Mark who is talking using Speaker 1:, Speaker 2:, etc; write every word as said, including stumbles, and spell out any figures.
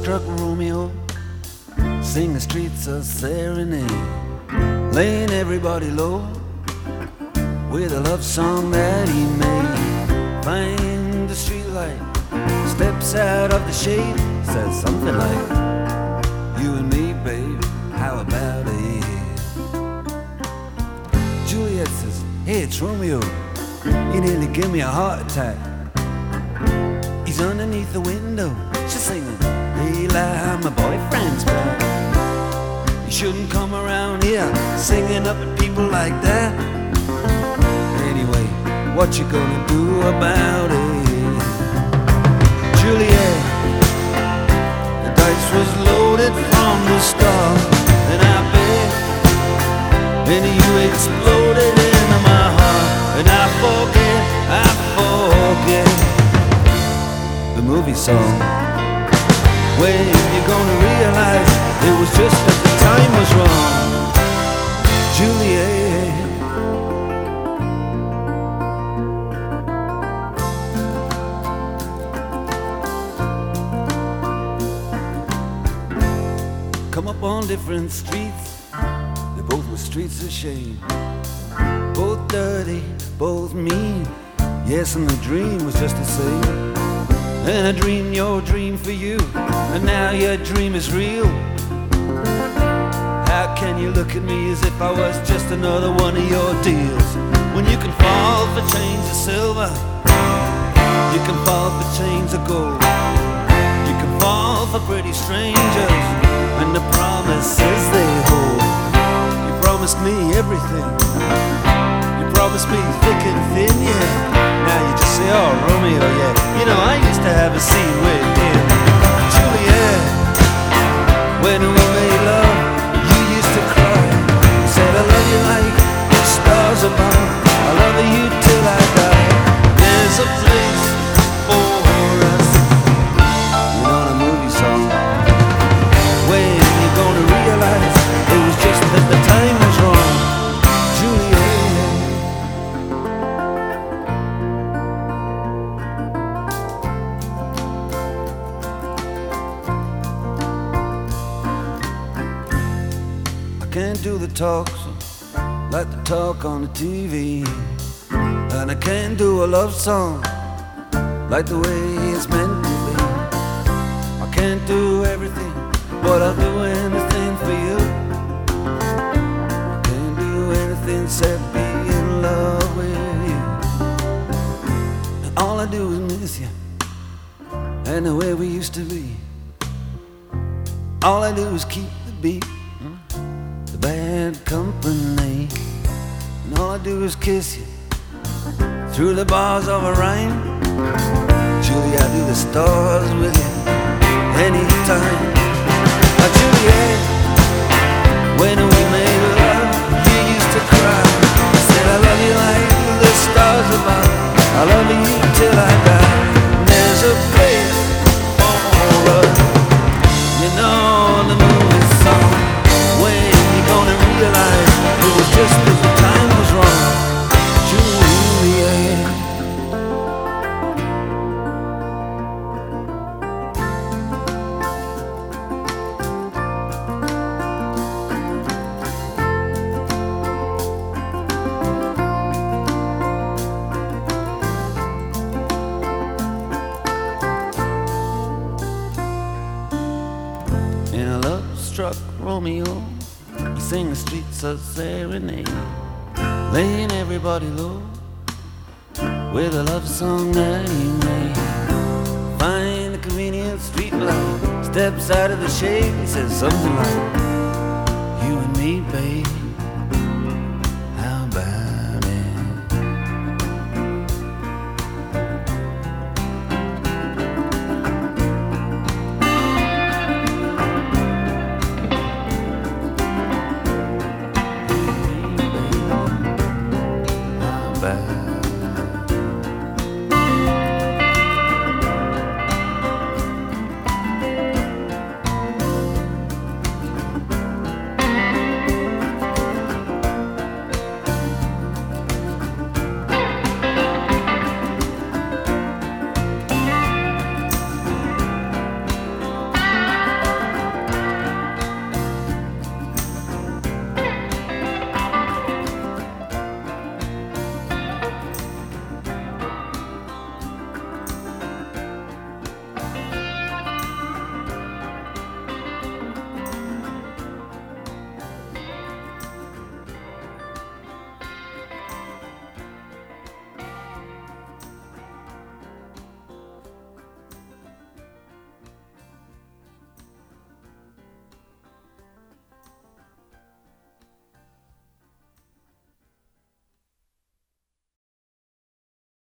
Speaker 1: love-struck Romeo, sing the streets a serenade, laying everybody low with a love song that he made. Find the streetlight, steps out of the shade, says something like, you and me, babe, how about it? Juliet says, hey, it's Romeo, you nearly give me a heart attack. He's underneath the window, she's singing, hey, lie, my boyfriend's back. You shouldn't come around here singing up at people like that. Anyway, what you gonna do about it? Juliet, the dice was loaded from the start, and I bet then you exploded into my heart, and I forget, I forget the movie song. When you gonna realize it was just that the time was wrong, Juliet? Come up on different streets, they both were streets of shame, both dirty, both mean. Yes, and the dream was just the same. And I dreamed your dream for you, and now your dream is real. How can you look at me as if I was just another one of your deals? When you can fall for chains of silver, you can fall for chains of gold, you can fall for pretty strangers and the promises they hold. You promised me everything, you promised me thick and thin, yeah. Now you just say, oh, Romeo, yeah. You know, I used to have a scene with him. Juliet, when we made love, you used to cry. You said, I love you like the stars above, I love you till I die. There's a place for us. You know the movie song. When you gonna realize it was just that the time was wrong, Juliet? Can't do the talks like the talk on the T V, and I can't do a love song like the way it's meant to be. I can't do everything, but I'll do anything for you. I can't do anything except be in love with you. And all I do is miss you and the way we used to be. All I do is keep the beat, bad company, and all I do is kiss you through the bars of a rhyme. Julie, I do the stars with you anytime. Now, Juliet, when we made love, you used to cry. I said, I love you like the stars above, I love you till I die. And there's a place for us, you know the movie song. When gonna realize it was just that the time was wrong, Juliet. In a love-struck Romeo, sing the streets a serenade, laying everybody low with a love song that he made. Find the convenient street light, steps out of the shade, he says something like, you and me, babe,